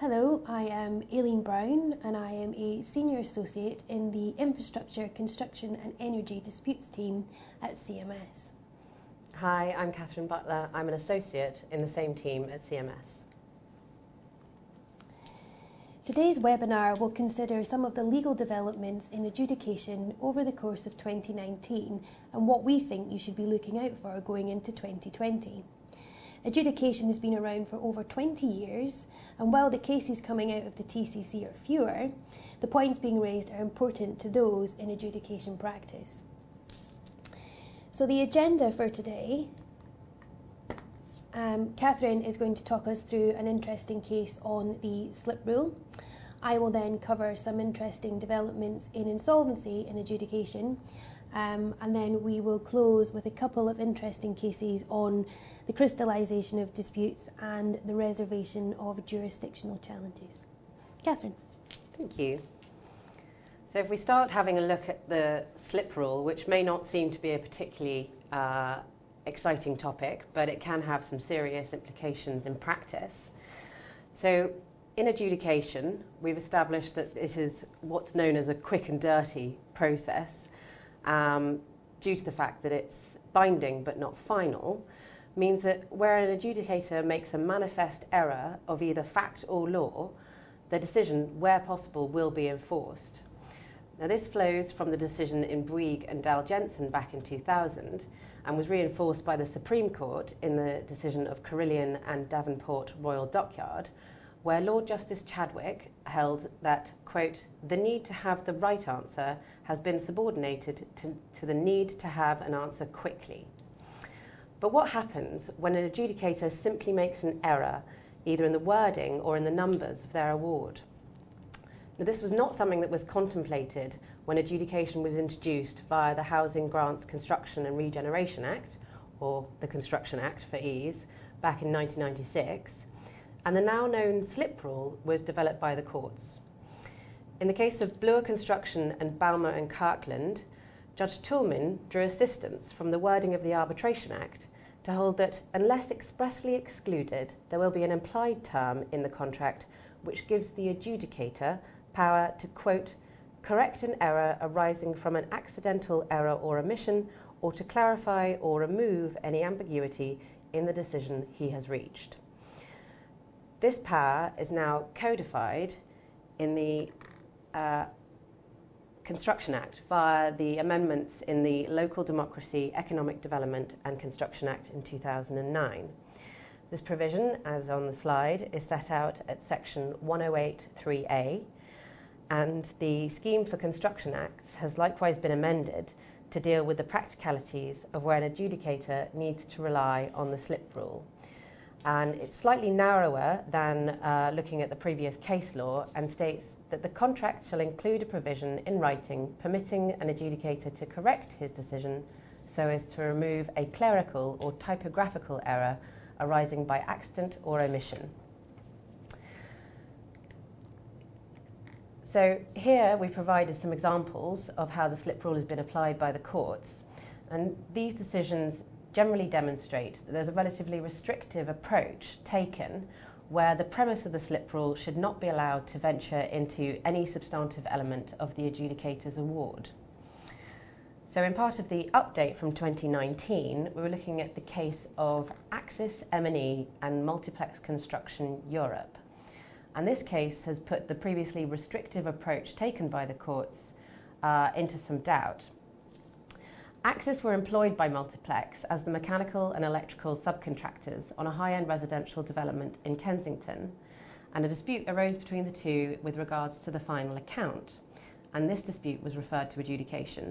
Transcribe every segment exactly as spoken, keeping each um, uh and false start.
Hello, I am Aileen Brown and I am a Senior Associate in the Infrastructure, Construction and Energy Disputes team at C M S. Hi, I'm Catherine Butler. I'm an Associate in the same team at C M S. Today's webinar will consider some of the legal developments in adjudication over the course of twenty nineteen and what we think you should be looking out for going into twenty twenty. Adjudication has been around for over twenty years, and while the cases coming out of the T C C are fewer, the points being raised are important to those in adjudication practice. So the agenda for today, um, Catherine is going to talk us through an interesting case on the slip rule. I will then cover some interesting developments in insolvency and adjudication, um, and then we will close with a couple of interesting cases on the crystallisation of disputes and the reservation of jurisdictional challenges. Catherine. Thank you. So if we start having a look at the slip rule, which may not seem to be a particularly uh, exciting topic, but it can have some serious implications in practice. So in adjudication, we've established that it is what's known as a quick and dirty process, um, due to the fact that it's binding but not final, means that where an adjudicator makes a manifest error of either fact or law, the decision, where possible, will be enforced. Now, this flows from the decision in Bouygues and Dal Jensen back in two thousand and was reinforced by the Supreme Court in the decision of Carillion and Davenport Royal Dockyard, where Lord Justice Chadwick held that, quote, the need to have the right answer has been subordinated to, to the need to have an answer quickly. But what happens when an adjudicator simply makes an error, either in the wording or in the numbers of their award? Now, this was not something that was contemplated when adjudication was introduced via the Housing Grants Construction and Regeneration Act, or the Construction Act for ease, back in nineteen ninety-six, and the now known slip rule was developed by the courts. In the case of Bloor Construction and Balmer and Kirkland, Judge Toulmin drew assistance from the wording of the Arbitration Act to hold that unless expressly excluded, there will be an implied term in the contract which gives the adjudicator power to, quote, correct an error arising from an accidental error or omission, or to clarify or remove any ambiguity in the decision he has reached. This power is now codified in the uh, Construction Act via the amendments in the Local Democracy, Economic Development and Construction Act in two thousand nine. This provision, as on the slide, is set out at section one oh eight three A, and the Scheme for Construction Acts has likewise been amended to deal with the practicalities of where an adjudicator needs to rely on the slip rule. And it's slightly narrower than uh, looking at the previous case law, and states that the contract shall include a provision in writing permitting an adjudicator to correct his decision so as to remove a clerical or typographical error arising by accident or omission. So here we provided some examples of how the slip rule has been applied by the courts, and these decisions generally demonstrate that there's a relatively restrictive approach taken where the premise of the slip rule should not be allowed to venture into any substantive element of the adjudicator's award. So in part of the update from twenty nineteen, we were looking at the case of Axis M and E and Multiplex Construction Europe. And this case has put the previously restrictive approach taken by the courts uh, into some doubt. Axis were employed by Multiplex as the mechanical and electrical subcontractors on a high-end residential development in Kensington, and a dispute arose between the two with regards to the final account, and this dispute was referred to adjudication.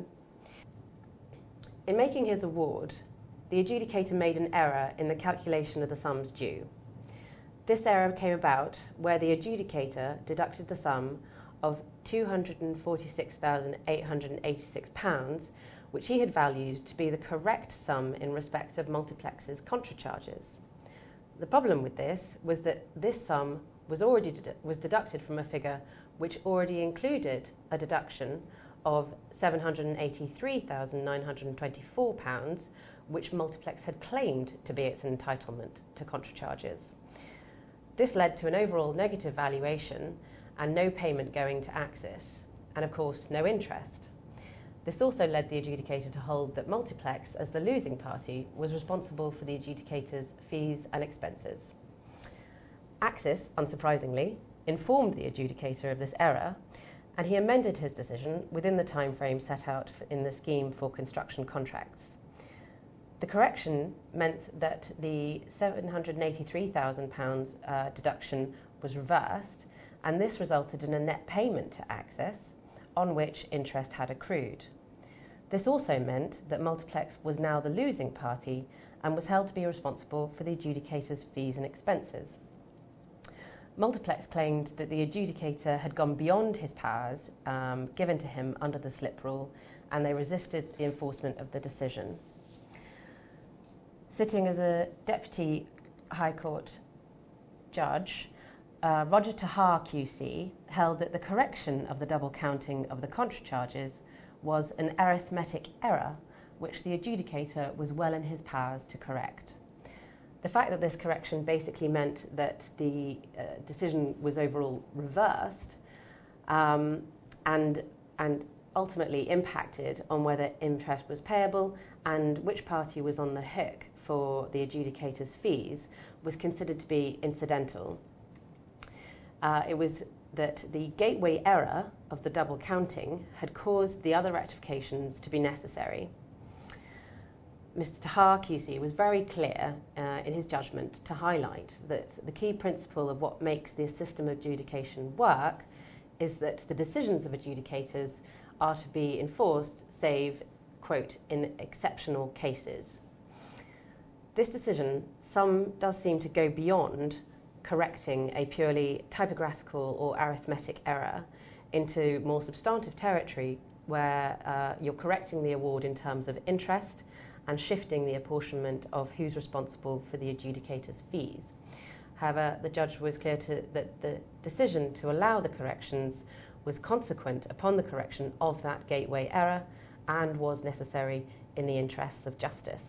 In making his award, the adjudicator made an error in the calculation of the sums due. This error came about where the adjudicator deducted the sum of two hundred forty-six thousand eight hundred eighty-six pounds, which he had valued to be the correct sum in respect of Multiplex's contra charges. The problem with this was that this sum was already dedu- was deducted from a figure which already included a deduction of seven hundred eighty-three thousand nine hundred twenty-four pounds, which Multiplex had claimed to be its entitlement to contra charges. This led to an overall negative valuation and no payment going to Axis, and of course no interest. This also led the adjudicator to hold that Multiplex, as the losing party, was responsible for the adjudicator's fees and expenses. Axis, unsurprisingly, informed the adjudicator of this error, and he amended his decision within the time frame set out in the scheme for construction contracts. The correction meant that the seven hundred eighty-three thousand pounds uh, deduction was reversed, and this resulted in a net payment to Axis, on which interest had accrued. This also meant that Multiplex was now the losing party and was held to be responsible for the adjudicator's fees and expenses. Multiplex claimed that the adjudicator had gone beyond his powers um, given to him under the slip rule, and they resisted the enforcement of the decision. Sitting as a Deputy High Court judge, uh, Roger Tahar Q C held that the correction of the double counting of the contra charges was an arithmetic error which the adjudicator was well in his powers to correct. The fact that this correction basically meant that the uh, decision was overall reversed um, and, and ultimately impacted on whether interest was payable and which party was on the hook for the adjudicator's fees was considered to be incidental. Uh, it was that the gateway error of the double counting had caused the other rectifications to be necessary. Mister Tahar Q C was very clear uh, in his judgment to highlight that the key principle of what makes the system of adjudication work is that the decisions of adjudicators are to be enforced, save, quote, in exceptional cases. This decision some does seem to go beyond correcting a purely typographical or arithmetic error into more substantive territory where uh, you're correcting the award in terms of interest and shifting the apportionment of who's responsible for the adjudicator's fees. However, the judge was clear to, that the decision to allow the corrections was consequent upon the correction of that gateway error and was necessary in the interests of justice.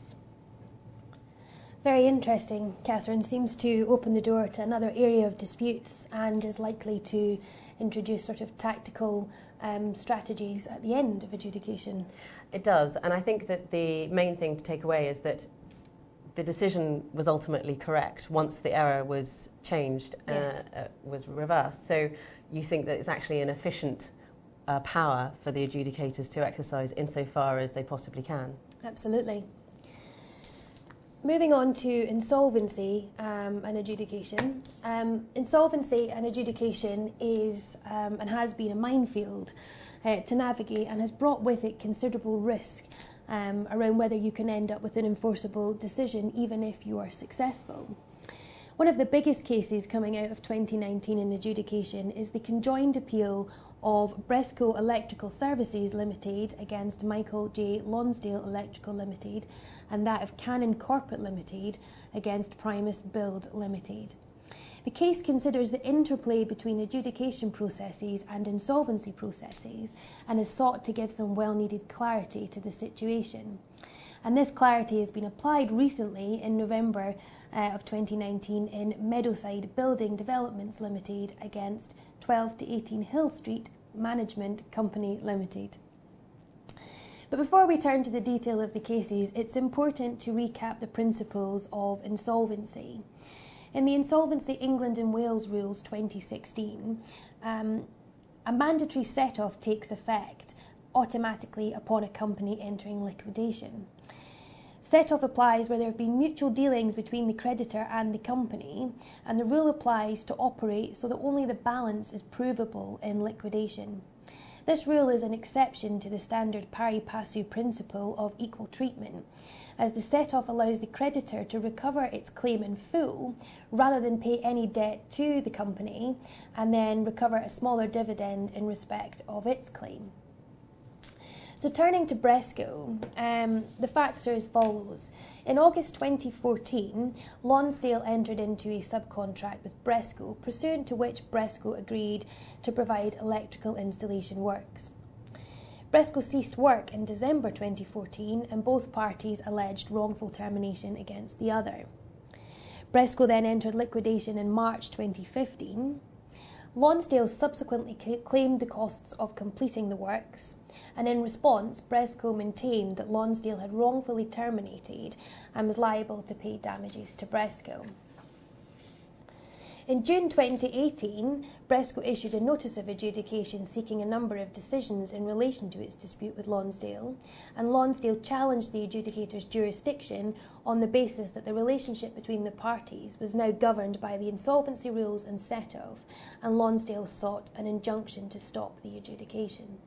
Very interesting. Catherine seems to open the door to another area of disputes and is likely to introduce sort of tactical um, strategies at the end of adjudication. It does, and I think that the main thing to take away is that the decision was ultimately correct once the error was changed, yes. uh, uh, was reversed. So you think that it's actually an efficient uh, power for the adjudicators to exercise insofar as they possibly can. Absolutely. Moving on to insolvency um, and adjudication. Um, insolvency and adjudication is um, and has been a minefield uh, to navigate and has brought with it considerable risk um, around whether you can end up with an enforceable decision even if you are successful. One of the biggest cases coming out of twenty nineteen in adjudication is the conjoined appeal of Bresco Electrical Services Limited against Michael J. Lonsdale Electrical Limited and that of Cannon Corporate Limited against Primus Build Limited. The case considers the interplay between adjudication processes and insolvency processes and has sought to give some well-needed clarity to the situation. And this clarity has been applied recently in November uh, of twenty nineteen in Meadowside Building Developments Limited against twelve to eighteen Hill Street Management Company Limited. But before we turn to the detail of the cases, it's important to recap the principles of insolvency. In the Insolvency England and Wales Rules twenty sixteen, um, a mandatory set-off takes effect automatically upon a company entering liquidation. Set-off applies where there have been mutual dealings between the creditor and the company, and the rule applies to operate so that only the balance is provable in liquidation. This rule is an exception to the standard pari passu principle of equal treatment, as the set-off allows the creditor to recover its claim in full rather than pay any debt to the company and then recover a smaller dividend in respect of its claim. So turning to Bresco, um, the facts are as follows. In August twenty fourteen, Lonsdale entered into a subcontract with Bresco, pursuant to which Bresco agreed to provide electrical installation works. Bresco ceased work in December twenty fourteen and both parties alleged wrongful termination against the other. Bresco then entered liquidation in March twenty fifteen. Lonsdale subsequently claimed the costs of completing the works, and in response, Bresco maintained that Lonsdale had wrongfully terminated and was liable to pay damages to Bresco. In June twenty eighteen, Bresco issued a notice of adjudication seeking a number of decisions in relation to its dispute with Lonsdale, and Lonsdale challenged the adjudicator's jurisdiction on the basis that the relationship between the parties was now governed by the insolvency rules and set-off, and Lonsdale sought an injunction to stop the adjudication.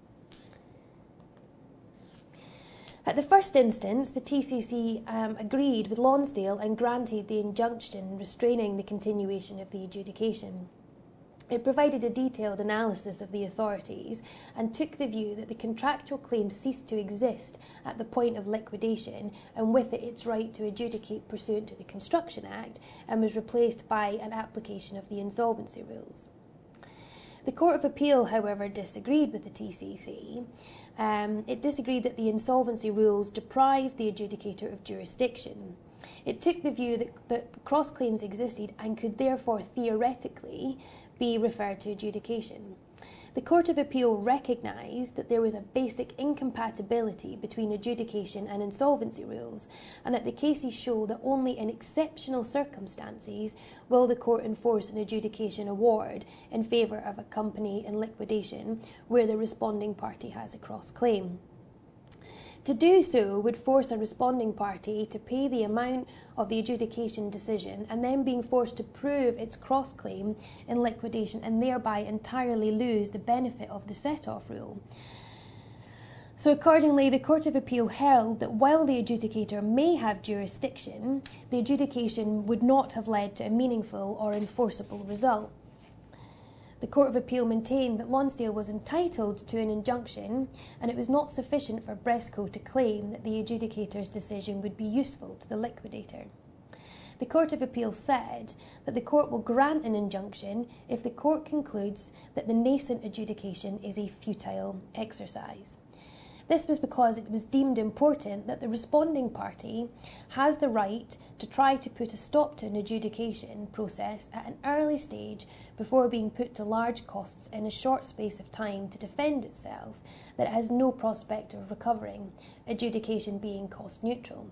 At the first instance, the T C C um, agreed with Lonsdale and granted the injunction restraining the continuation of the adjudication. It provided a detailed analysis of the authorities and took the view that the contractual claim ceased to exist at the point of liquidation, and with it its right to adjudicate pursuant to the Construction Act, and was replaced by an application of the insolvency rules. The Court of Appeal, however, disagreed with the T C C. Um, it disagreed that the insolvency rules deprived the adjudicator of jurisdiction. It took the view that, that cross-claims existed and could therefore theoretically be referred to adjudication. The Court of Appeal recognised that there was a basic incompatibility between adjudication and insolvency rules, and that the cases show that only in exceptional circumstances will the court enforce an adjudication award in favour of a company in liquidation where the responding party has a cross-claim. To do so would force a responding party to pay the amount of the adjudication decision and then being forced to prove its cross-claim in liquidation and thereby entirely lose the benefit of the set-off rule. So accordingly, the Court of Appeal held that while the adjudicator may have jurisdiction, the adjudication would not have led to a meaningful or enforceable result. The Court of Appeal maintained that Lonsdale was entitled to an injunction, and it was not sufficient for Bresco to claim that the adjudicator's decision would be useful to the liquidator. The Court of Appeal said that the court will grant an injunction if the court concludes that the nascent adjudication is a futile exercise. This was because it was deemed important that the responding party has the right to try to put a stop to an adjudication process at an early stage before being put to large costs in a short space of time to defend itself that it has no prospect of recovering, adjudication being cost neutral.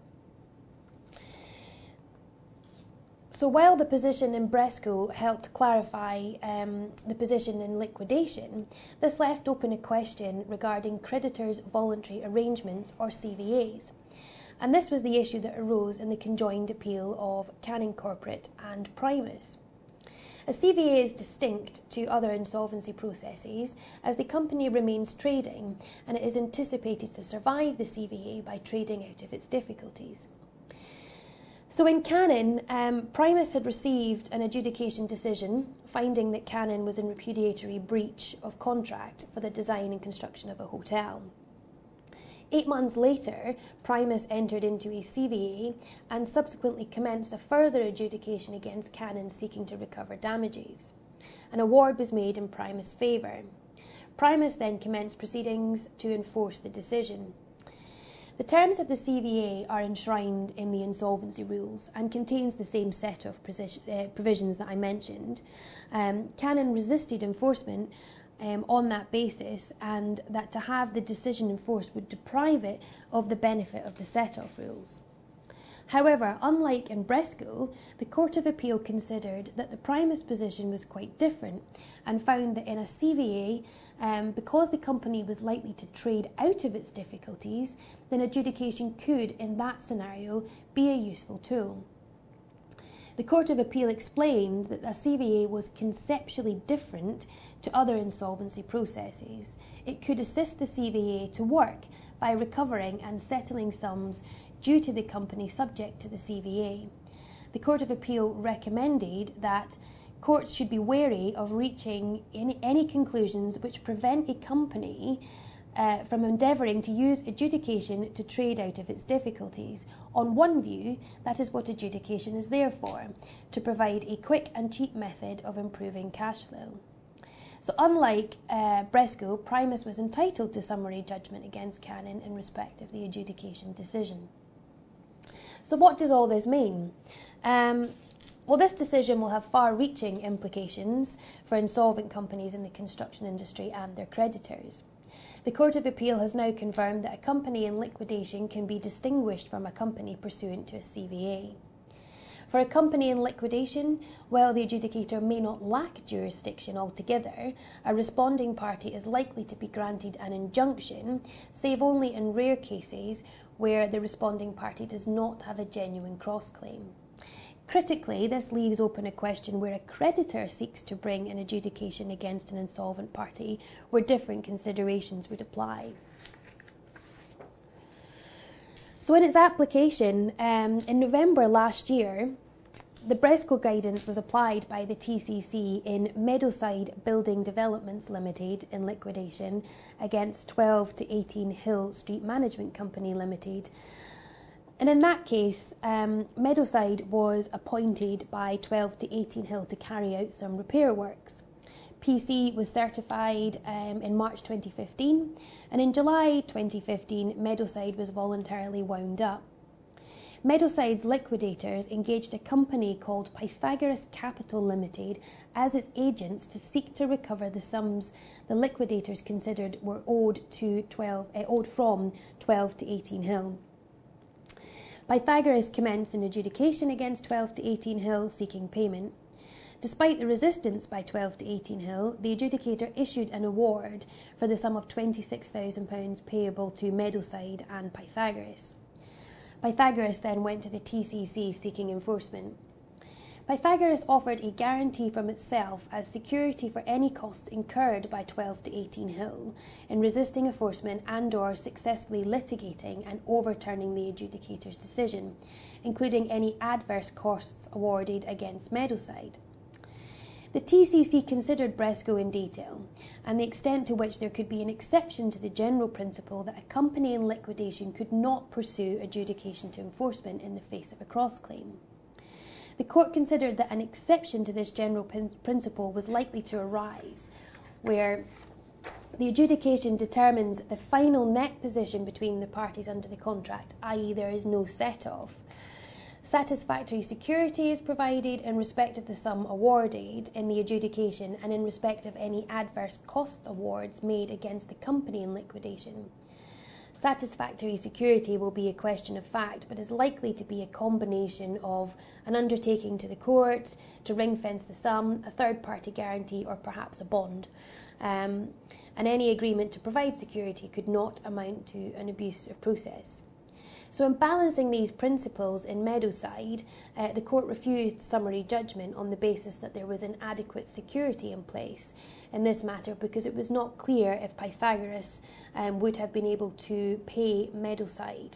So while the position in Bresco helped clarify um, the position in liquidation, this left open a question regarding creditors' voluntary arrangements, or C V As. And this was the issue that arose in the conjoined appeal of Cannon Corporate and Primus. A C V A is distinct to other insolvency processes as the company remains trading, and it is anticipated to survive the C V A by trading out of its difficulties. So in Cannon, um, Primus had received an adjudication decision finding that Cannon was in repudiatory breach of contract for the design and construction of a hotel. Eight months later, Primus entered into a C V A and subsequently commenced a further adjudication against Cannon seeking to recover damages. An award was made in Primus' favour. Primus then commenced proceedings to enforce the decision. The terms of the C V A are enshrined in the insolvency rules and contains the same set of uh, provisions that I mentioned. Um, Cannon resisted enforcement um, on that basis, and that to have the decision enforced would deprive it of the benefit of the set-off rules. However, unlike in Bresco, the Court of Appeal considered that the Primus position was quite different and found that in a C V A, Um, because the company was likely to trade out of its difficulties, then adjudication could, in that scenario, be a useful tool. The Court of Appeal explained that a C V A was conceptually different to other insolvency processes. It could assist the C V A to work by recovering and settling sums due to the company subject to the C V A. The Court of Appeal recommended that courts should be wary of reaching any, any conclusions which prevent a company uh, from endeavouring to use adjudication to trade out of its difficulties. On one view, that is what adjudication is there for, to provide a quick and cheap method of improving cash flow. So unlike uh, Bresco, Primus was entitled to summary judgment against Cannon in respect of the adjudication decision. So what does all this mean? Um, Well, this decision will have far-reaching implications for insolvent companies in the construction industry and their creditors. The Court of Appeal has now confirmed that a company in liquidation can be distinguished from a company pursuant to a C V A. For a company in liquidation, while the adjudicator may not lack jurisdiction altogether, a responding party is likely to be granted an injunction, save only in rare cases where the responding party does not have a genuine cross-claim. Critically, this leaves open a question where a creditor seeks to bring an adjudication against an insolvent party, where different considerations would apply. So in its application, um, in November last year, the BRESCO guidance was applied by the T C C in Meadowside Building Developments Limited in liquidation against twelve to eighteen Hill Street Management Company Limited. And in that case, um, Meadowside was appointed by twelve to eighteen Hill to carry out some repair works. P C was certified um, in March twenty fifteen, and in July twenty fifteen, Meadowside was voluntarily wound up. Meadowside's liquidators engaged a company called Pythagoras Capital Limited as its agents to seek to recover the sums the liquidators considered were owed to twelve, uh, owed from twelve to eighteen Hill. Pythagoras commenced an adjudication against twelve to eighteen Hill seeking payment. Despite the resistance by twelve to eighteen Hill, the adjudicator issued an award for the sum of twenty-six thousand pounds payable to Meadowside and Pythagoras. Pythagoras then went to the T C C seeking enforcement. Pythagoras offered a guarantee from itself as security for any costs incurred by twelve to eighteen Hill in resisting enforcement and or successfully litigating and overturning the adjudicator's decision, including any adverse costs awarded against Meadowside. The T C C considered BRESCO in detail and the extent to which there could be an exception to the general principle that a company in liquidation could not pursue adjudication to enforcement in the face of a cross-claim. The court considered that an exception to this general principle was likely to arise where the adjudication determines the final net position between the parties under the contract, that is there is no set-off. Satisfactory security is provided in respect of the sum awarded in the adjudication and in respect of any adverse cost awards made against the company in liquidation. Satisfactory security will be a question of fact, but is likely to be a combination of an undertaking to the court to ring-fence the sum, a third-party guarantee, or perhaps a bond. Um, and any agreement to provide security could not amount to an abuse of process. So in balancing these principles in Meadowside, uh, the court refused summary judgment on the basis that there was inadequate security in place in this matter because it was not clear if Pythagoras um, would have been able to pay Meadowside.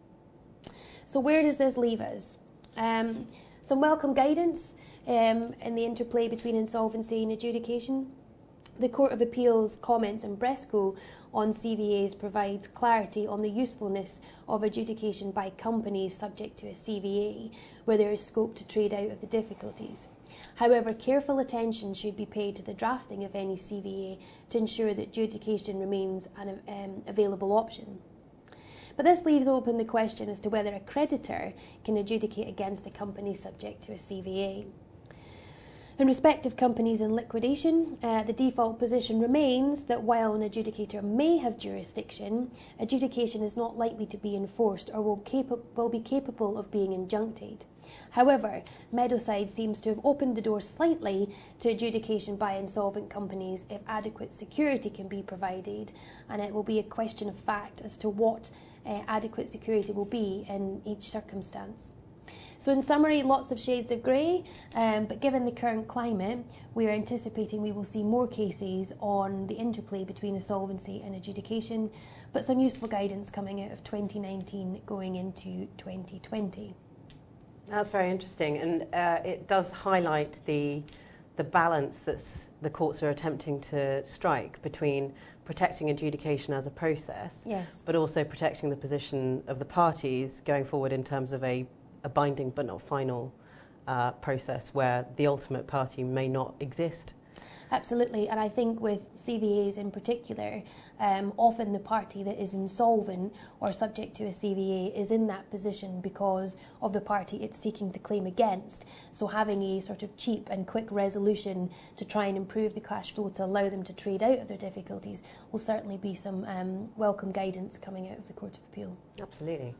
So where does this leave us? Um, some welcome guidance um, in the interplay between insolvency and adjudication. The Court of Appeal's comments in BRESCO on C V As provides clarity on the usefulness of adjudication by companies subject to a C V A, where there is scope to trade out of the difficulties. However, careful attention should be paid to the drafting of any C V A to ensure that adjudication remains an um, available option. But this leaves open the question as to whether a creditor can adjudicate against a company subject to a C V A. In respect of companies in liquidation, uh, the default position remains that while an adjudicator may have jurisdiction, adjudication is not likely to be enforced or will, capa- will be capable of being injuncted. However, Meadowside seems to have opened the door slightly to adjudication by insolvent companies if adequate security can be provided, and it will be a question of fact as to what uh, adequate security will be in each circumstance. So in summary, lots of shades of grey, um, but given the current climate, we are anticipating we will see more cases on the interplay between insolvency and adjudication, but some useful guidance coming out of twenty nineteen going into twenty twenty. That's very interesting, and uh, it does highlight the the balance that the courts are attempting to strike between protecting adjudication as a process, yes, but also protecting the position of the parties going forward in terms of a a binding but not final uh, process where the ultimate party may not exist. Absolutely, and I think with C V As in particular, um, often the party that is insolvent or subject to a C V A is in that position because of the party it's seeking to claim against. So having a sort of cheap and quick resolution to try and improve the cash flow to allow them to trade out of their difficulties will certainly be some um, welcome guidance coming out of the Court of Appeal. Absolutely.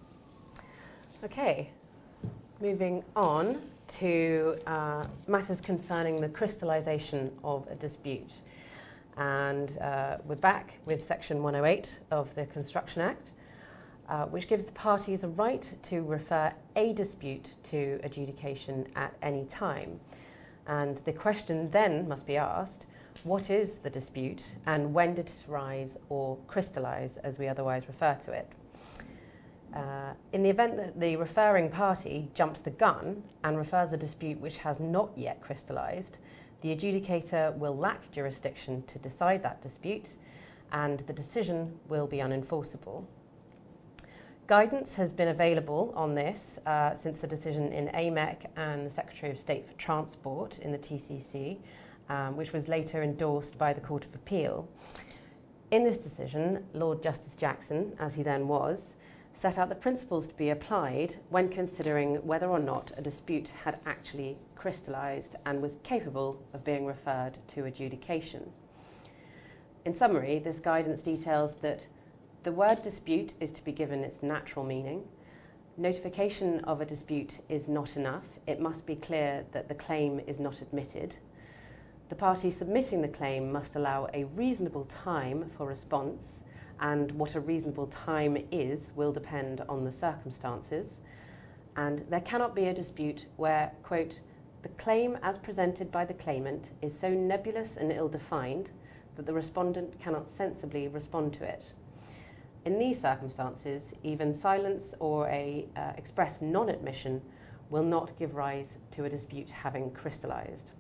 Okay, moving on to uh, matters concerning the crystallisation of a dispute. And uh, we're back with Section one oh eight of the Construction Act, uh, which gives the parties a right to refer a dispute to adjudication at any time. And the question then must be asked, what is the dispute and when did it arise or crystallise, as we otherwise refer to it? Uh, in the event that the referring party jumps the gun and refers a dispute which has not yet crystallised, the adjudicator will lack jurisdiction to decide that dispute and the decision will be unenforceable. Guidance has been available on this uh, since the decision in A M E C and the Secretary of State for Transport in the T C C, um, which was later endorsed by the Court of Appeal. In this decision, Lord Justice Jackson, as he then was, set out the principles to be applied when considering whether or not a dispute had actually crystallised and was capable of being referred to adjudication. In summary, this guidance details that the word dispute is to be given its natural meaning. Notification of a dispute is not enough. It must be clear that the claim is not admitted. The party submitting the claim must allow a reasonable time for response, and what a reasonable time is will depend on the circumstances. And there cannot be a dispute where, quote, the claim as presented by the claimant is so nebulous and ill-defined that the respondent cannot sensibly respond to it. In these circumstances, even silence or a uh, express non-admission will not give rise to a dispute having crystallised.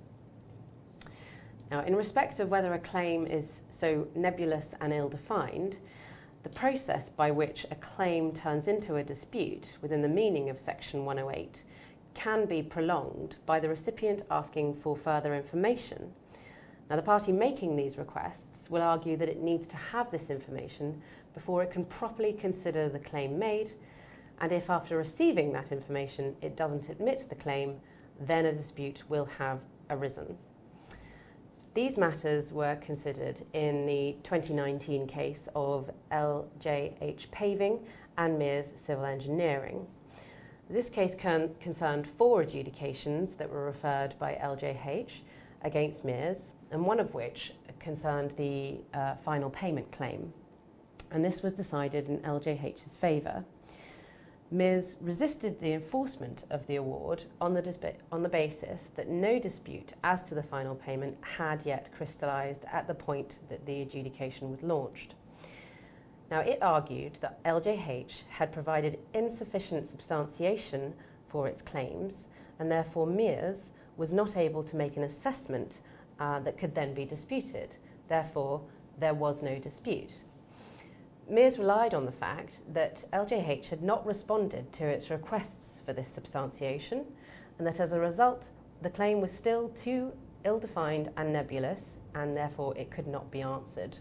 Now, in respect of whether a claim is so nebulous and ill-defined, the process by which a claim turns into a dispute within the meaning of Section one oh eight can be prolonged by the recipient asking for further information. Now, the party making these requests will argue that it needs to have this information before it can properly consider the claim made, and if after receiving that information it doesn't admit the claim, then a dispute will have arisen. These matters were considered in the twenty nineteen case of L J H Paving and Mears Civil Engineering. This case con- concerned four adjudications that were referred by L J H against Mears, and one of which concerned the uh, final payment claim. And this was decided in L J H's favour. Mears resisted the enforcement of the award on the, disp- on the basis that no dispute as to the final payment had yet crystallised at the point that the adjudication was launched. Now, it argued that L J H had provided insufficient substantiation for its claims, and therefore Mears was not able to make an assessment uh, that could then be disputed. Therefore, there was no dispute. Mears relied on the fact that L J H had not responded to its requests for this substantiation, and that as a result, the claim was still too ill-defined and nebulous, and therefore it could not be answered.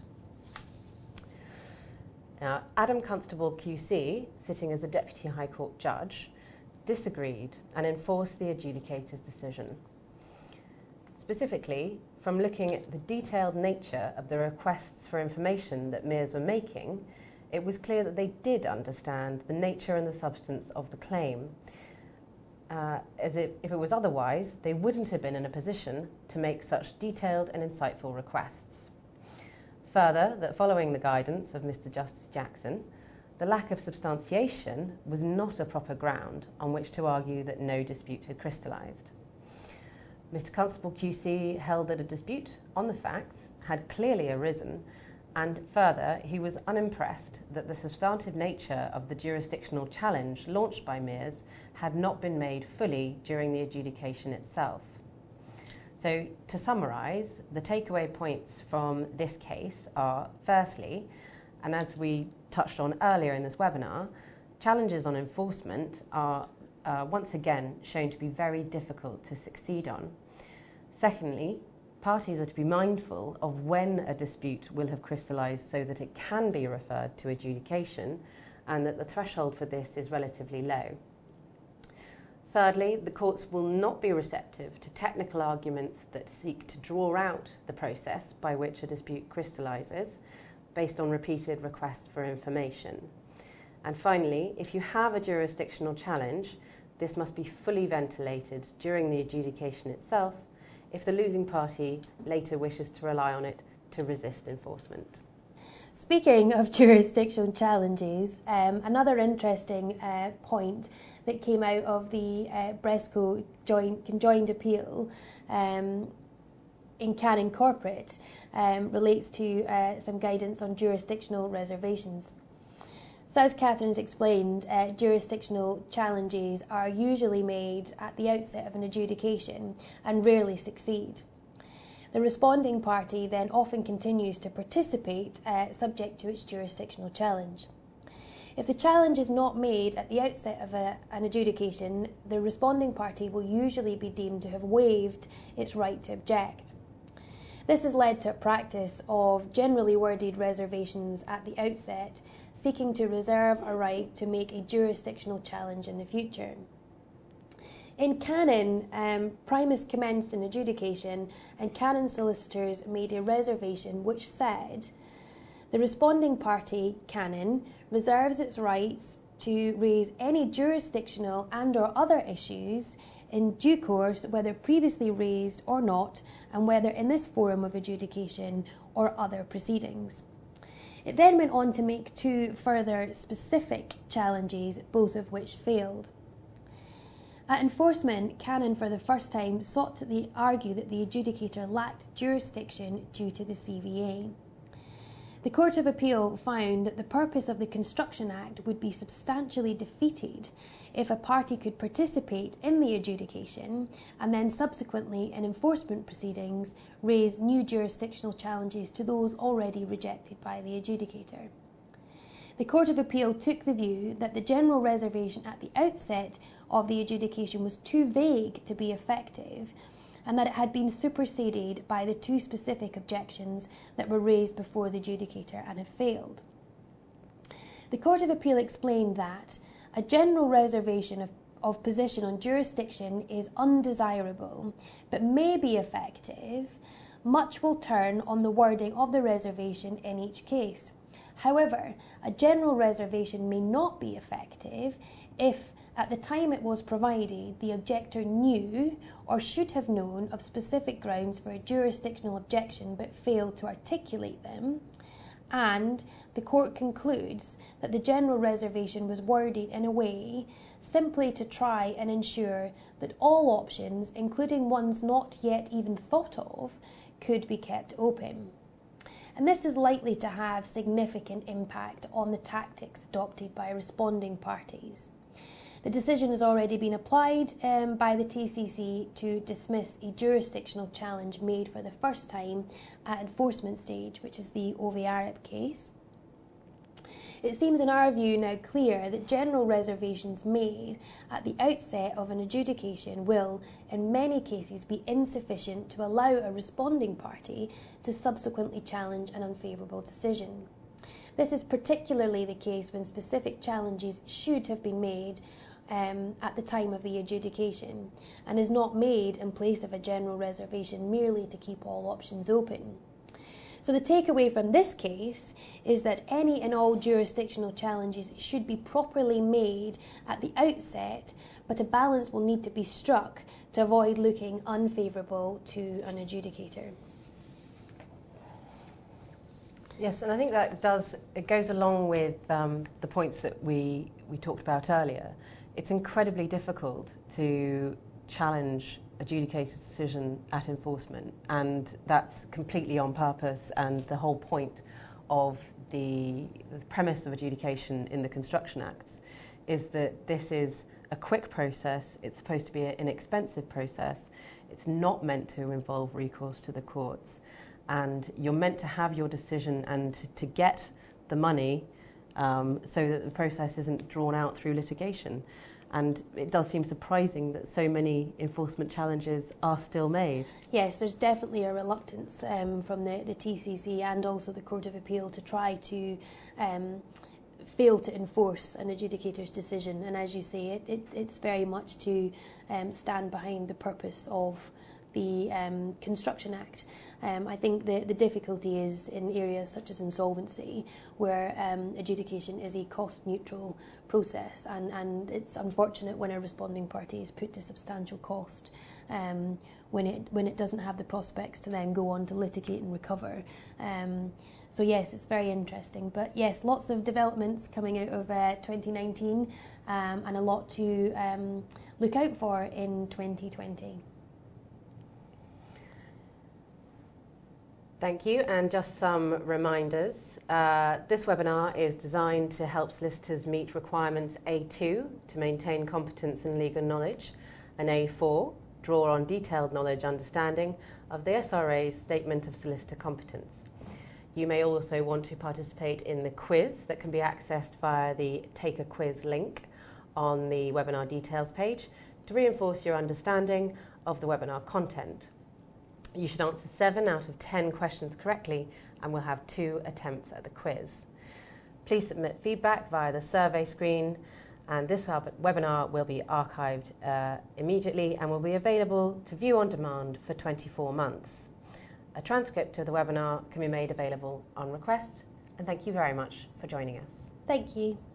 Now, Adam Constable Q C, sitting as a Deputy High Court judge, disagreed and enforced the adjudicator's decision. Specifically, from looking at the detailed nature of the requests for information that Mears were making, it was clear that they did understand the nature and the substance of the claim. Uh, as if, if it was otherwise, they wouldn't have been in a position to make such detailed and insightful requests. Further, that following the guidance of Mister Justice Jackson, the lack of substantiation was not a proper ground on which to argue that no dispute had crystallised. Mister Constable Q C held that a dispute on the facts had clearly arisen, and further, he was unimpressed that the substantive nature of the jurisdictional challenge launched by Mears had not been made fully during the adjudication itself. So, to summarise, the takeaway points from this case are, firstly, and as we touched on earlier in this webinar, challenges on enforcement are uh, once again shown to be very difficult to succeed on. Secondly, parties are to be mindful of when a dispute will have crystallised so that it can be referred to adjudication, and that the threshold for this is relatively low. Thirdly, the courts will not be receptive to technical arguments that seek to draw out the process by which a dispute crystallises based on repeated requests for information. And finally, if you have a jurisdictional challenge, this must be fully ventilated during the adjudication itself if the losing party later wishes to rely on it to resist enforcement. Speaking of jurisdictional challenges, um, another interesting uh, point that came out of the uh, Bresco joint, conjoined appeal um, in Canon Corporate um, relates to uh, some guidance on jurisdictional reservations. So as Catherine's explained, uh, jurisdictional challenges are usually made at the outset of an adjudication and rarely succeed. The responding party then often continues to participate uh, subject to its jurisdictional challenge. If the challenge is not made at the outset of a, an adjudication, the responding party will usually be deemed to have waived its right to object. This has led to a practice of generally worded reservations at the outset, seeking to reserve a right to make a jurisdictional challenge in the future. In Canon, um, Primus commenced an adjudication, and Canon solicitors made a reservation which said, the responding party, Canon, reserves its rights to raise any jurisdictional and or other issues in due course, whether previously raised or not, and whether in this forum of adjudication or other proceedings. It then went on to make two further specific challenges, both of which failed. At enforcement, Canon for the first time sought to argue that the adjudicator lacked jurisdiction due to the C V A. The Court of Appeal found that the purpose of the Construction Act would be substantially defeated if a party could participate in the adjudication and then subsequently in enforcement proceedings raise new jurisdictional challenges to those already rejected by the adjudicator. The Court of Appeal took the view that the general reservation at the outset of the adjudication was too vague to be effective, and that it had been superseded by the two specific objections that were raised before the adjudicator and had failed. The Court of Appeal explained that a general reservation of, of position on jurisdiction is undesirable, but may be effective. Much will turn on the wording of the reservation in each case. However, a general reservation may not be effective if, at the time it was provided, the objector knew or should have known of specific grounds for a jurisdictional objection but failed to articulate them, and the court concludes that the general reservation was worded in a way simply to try and ensure that all options, including ones not yet even thought of, could be kept open. And this is likely to have significant impact on the tactics adopted by responding parties. The decision has already been applied um, by the T C C to dismiss a jurisdictional challenge made for the first time at enforcement stage, which is the O V R I P case. It seems in our view now clear that general reservations made at the outset of an adjudication will, in many cases, be insufficient to allow a responding party to subsequently challenge an unfavourable decision. This is particularly the case when specific challenges should have been made Um, at the time of the adjudication, and is not made in place of a general reservation merely to keep all options open. So the takeaway from this case is that any and all jurisdictional challenges should be properly made at the outset, but a balance will need to be struck to avoid looking unfavourable to an adjudicator. Yes, and I think that does, it goes along with um, the points that we, we talked about earlier. It's incredibly difficult to challenge adjudicator's decision at enforcement, and that's completely on purpose, and the whole point of the, the premise of adjudication in the Construction Acts is that this is a quick process, it's supposed to be an inexpensive process, it's not meant to involve recourse to the courts, and you're meant to have your decision and to, to get the money um, so that the process isn't drawn out through litigation. And it does seem surprising that so many enforcement challenges are still made. Yes, there's definitely a reluctance um, from the, the T C C and also the Court of Appeal to try to um, fail to enforce an adjudicator's decision. And as you say, it, it, it's very much to um, stand behind the purpose of the um, Construction Act. Um, I think the, the difficulty is in areas such as insolvency, where um, adjudication is a cost-neutral process, and, and it's unfortunate when a responding party is put to substantial cost um, when it when it doesn't have the prospects to then go on to litigate and recover. Um, so yes, it's very interesting. But yes, lots of developments coming out of uh, twenty nineteen um, and a lot to um, look out for in twenty twenty. Thank you, and just some reminders. Uh, this webinar is designed to help solicitors meet requirements A two, to maintain competence and legal knowledge, and A four, draw on detailed knowledge understanding of the S R A's Statement of Solicitor Competence. You may also want to participate in the quiz that can be accessed via the Take a Quiz link on the webinar details page to reinforce your understanding of the webinar content. You should answer seven out of ten questions correctly, and we'll have two attempts at the quiz. Please submit feedback via the survey screen, and this webinar will be archived uh, immediately and will be available to view on demand for twenty-four months. A transcript of the webinar can be made available on request, and thank you very much for joining us. Thank you.